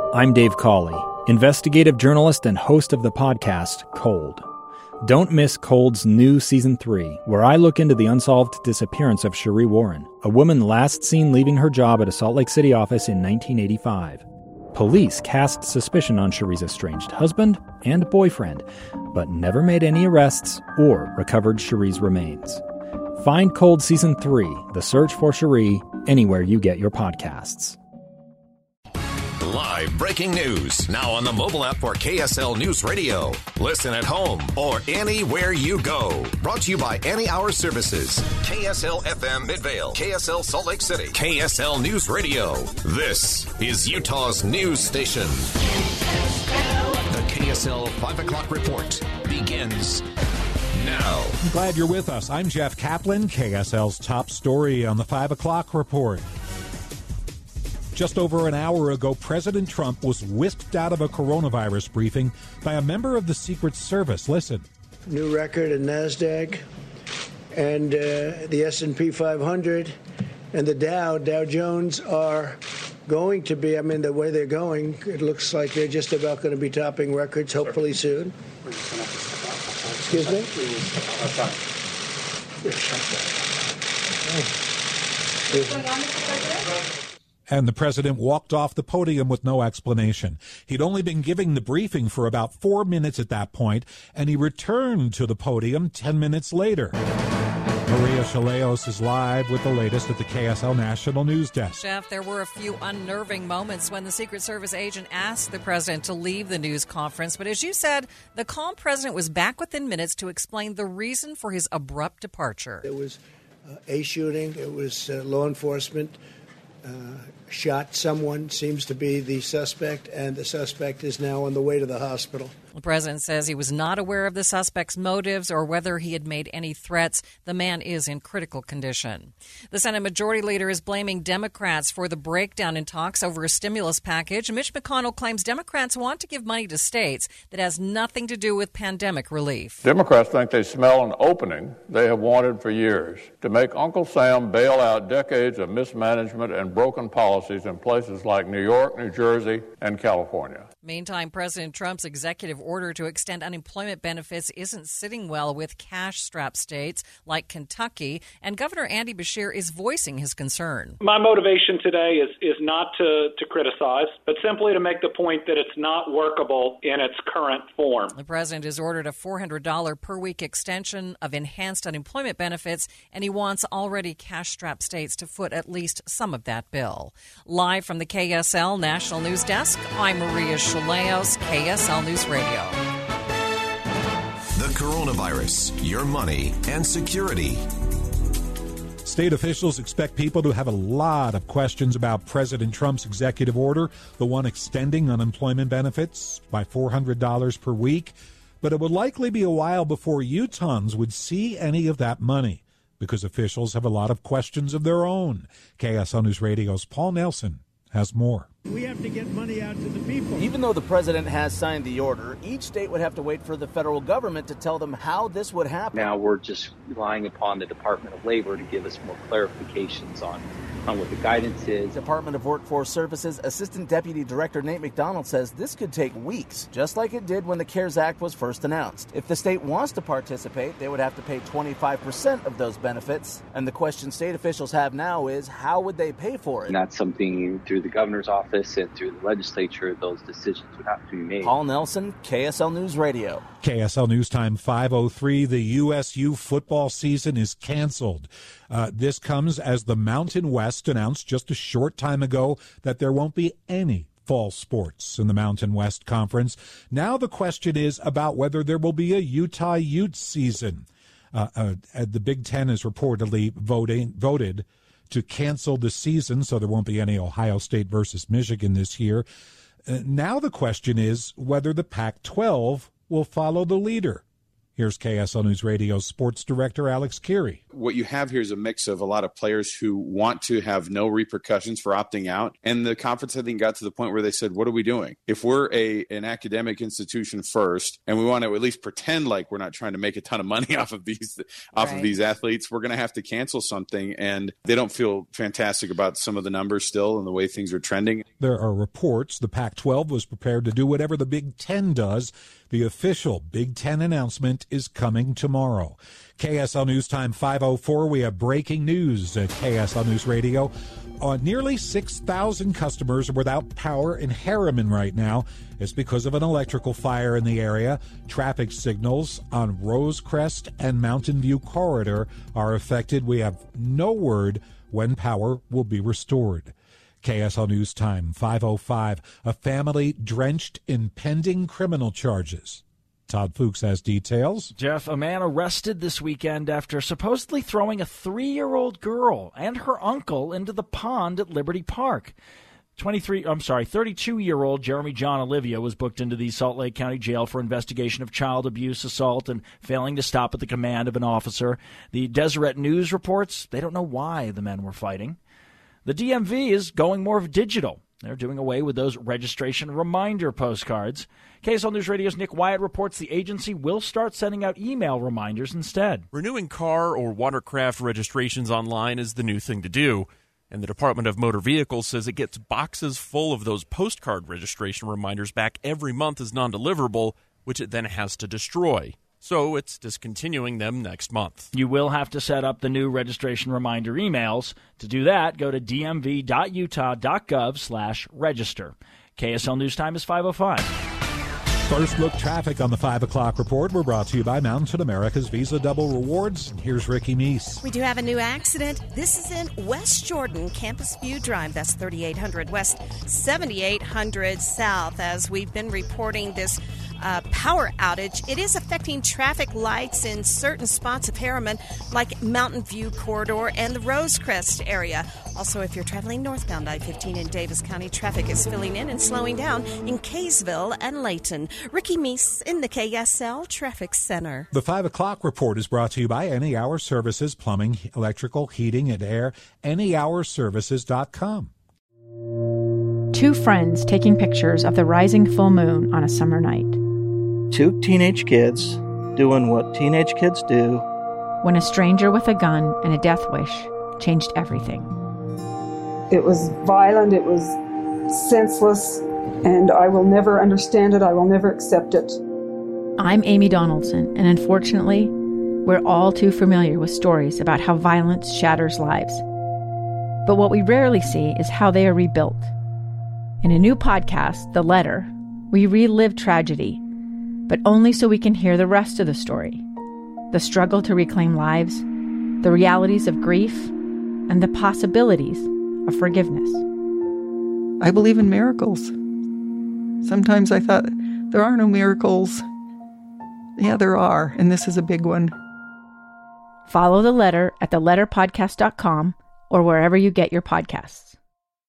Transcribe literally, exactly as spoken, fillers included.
I'm Dave Cawley, investigative journalist and host of the podcast Cold. Don't miss Cold's new Season three, where I look into the unsolved disappearance of Sheree Warren, a woman last seen leaving her job at a Salt Lake City office in nineteen eighty-five. Police cast suspicion on Sheree's estranged husband and boyfriend, but never made any arrests or recovered Sheree's remains. Find Cold Season three, The Search for Sheree, anywhere you get your podcasts. Live breaking news now on the mobile app for K S L News Radio. Listen at home or anywhere you go. Brought to you by Any Hour Services. K S L F M Midvale, K S L Salt Lake City, K S L News Radio. This is Utah's news station. The K S L five o'clock report begins now. I'm glad you're with us. I'm Jeff Kaplan, K S L's top story on the five o'clock report. Just over an hour ago, President Trump was whisked out of a coronavirus briefing by a member of the Secret Service. Listen. New record in NASDAQ and uh, the S and P five hundred and the Dow, Dow Jones are going to be, I mean, the way they're going, it looks like they're just about going to be topping records hopefully soon. Excuse me? And the president walked off the podium with no explanation. He'd only been giving the briefing for about four minutes at that point, and he returned to the podium ten minutes later. Maria Chaleos is live with the latest at the K S L National News Desk. Jeff, there were a few unnerving moments when the Secret Service agent asked the president to leave the news conference. But as you said, the calm president was back within minutes to explain the reason for his abrupt departure. It was uh, a shooting. It was uh, law enforcement. Uh, shot someone, seems to be the suspect, and the suspect is now on the way to the hospital. The president says he was not aware of the suspect's motives or whether he had made any threats. The man is in critical condition. The Senate Majority Leader is blaming Democrats for the breakdown in talks over a stimulus package. Mitch McConnell claims Democrats want to give money to states that has nothing to do with pandemic relief. Democrats think they smell an opening they have wanted for years to make Uncle Sam bail out decades of mismanagement and broken policies in places like New York, New Jersey, and California. Meantime, President Trump's executive order to extend unemployment benefits isn't sitting well with cash-strapped states like Kentucky, and Governor Andy Beshear is voicing his concern. My motivation today is, is not to, to criticize, but simply to make the point that it's not workable in its current form. The president has ordered a four hundred dollars per week extension of enhanced unemployment benefits, and he wants already cash-strapped states to foot at least some of that bill. Live from the K S L National News Desk, I'm Maria Chaleos, K S L News Radio. The coronavirus, your money, and security. State officials expect people to have a lot of questions about President Trump's executive order, the one extending unemployment benefits by four hundred dollars per week. But it would likely be a while before Utahns would see any of that money, because officials have a lot of questions of their own. K S L News Radio's Paul Nelson has more. We have to get money out to the people. Even though the president has signed the order, each state would have to wait for the federal government to tell them how this would happen. Now we're just relying upon the Department of Labor to give us more clarifications on, on what the guidance is. Department of Workforce Services Assistant Deputy Director Nate McDonald says this could take weeks, just like it did when the CARES Act was first announced. If the state wants to participate, they would have to pay twenty-five percent of those benefits. And the question state officials have now is, how would they pay for it? And that's something through the governor's office and through the legislature, those decisions would have to be made. Paul Nelson, K S L News Radio. K S L News Time five oh three. The U S U football season is canceled. Uh, this comes as the Mountain West announced just a short time ago that there won't be any fall sports in the Mountain West Conference. Now the question is about whether there will be a Utah Utes season. Uh, uh, the Big Ten has reportedly voting, voted to cancel the season, so there won't be any Ohio State versus Michigan this year. Uh, now the question is whether the Pac twelve will follow the leader Here's K S L News Radio sports director Alex Keary. What you have here is a mix of a lot of players who want to have no repercussions for opting out. And the conference, I think, got to the point where they said, what are we doing? If we're a an academic institution first, and we want to at least pretend like we're not trying to make a ton of money off of these off right. of these athletes, we're going to have to cancel something. And they don't feel fantastic about some of the numbers still and the way things are trending. There are reports the Pac twelve was prepared to do whatever the Big Ten does. The official Big Ten announcement is coming tomorrow. K S L News Time five oh four. We have breaking news at K S L News Radio. Uh, nearly six thousand customers are without power in Harriman right now. It's because of an electrical fire in the area. Traffic signals on Rosecrest and Mountain View Corridor are affected. We have no word when power will be restored. K S L News Time five oh five. A family drenched in pending criminal charges. Todd Fuchs has details. Jeff, a man arrested this weekend after supposedly throwing a three-year-old girl and her uncle into the pond at Liberty Park. twenty-three, I'm sorry, thirty-two-year-old Jeremy John Olivia was booked into the Salt Lake County Jail for investigation of child abuse, assault, and failing to stop at the command of an officer. The Deseret News reports they don't know why the men were fighting. The D M V is going more digital. They're doing away with those registration reminder postcards. K S L News Radio's Nick Wyatt reports the agency will start sending out email reminders instead. Renewing car or watercraft registrations online is the new thing to do, and the Department of Motor Vehicles says it gets boxes full of those postcard registration reminders back every month as non-deliverable, which it then has to destroy. So it's discontinuing them next month. You will have to set up the new registration reminder emails. To do that, go to d m v dot utah dot gov slash register. K S L News Time is five oh five. First look traffic on the five o'clock report. We're brought to you by Mountain America's Visa Double Rewards. Here's Ricky Meese. We do have a new accident. This is in West Jordan, Campus View Drive. That's thirty-eight hundred West, seventy-eight hundred South. As we've been reporting this Uh, power outage, it is affecting traffic lights in certain spots of Harriman, like Mountain View Corridor and the Rosecrest area. Also, if you're traveling northbound I fifteen in Davis County, traffic is filling in and slowing down in Kaysville and Layton. Ricky Meese in the K S L Traffic Center. The five o'clock report is brought to you by Any Hour Services, plumbing, electrical, heating, and air. any hour services dot com. Two friends taking pictures of the rising full moon on a summer night. Two teenage kids doing what teenage kids do. When a stranger with a gun and a death wish changed everything. It was violent, it was senseless, and I will never understand it, I will never accept it. I'm Amy Donaldson, and unfortunately, we're all too familiar with stories about how violence shatters lives. But what we rarely see is how they are rebuilt. In a new podcast, The Letter, we relive tragedy, but only so we can hear the rest of the story. The struggle to reclaim lives, the realities of grief, and the possibilities of forgiveness. I believe in miracles. Sometimes I thought, there are no miracles. Yeah, there are, and this is a big one. Follow The Letter at the letter podcast dot com or wherever you get your podcasts.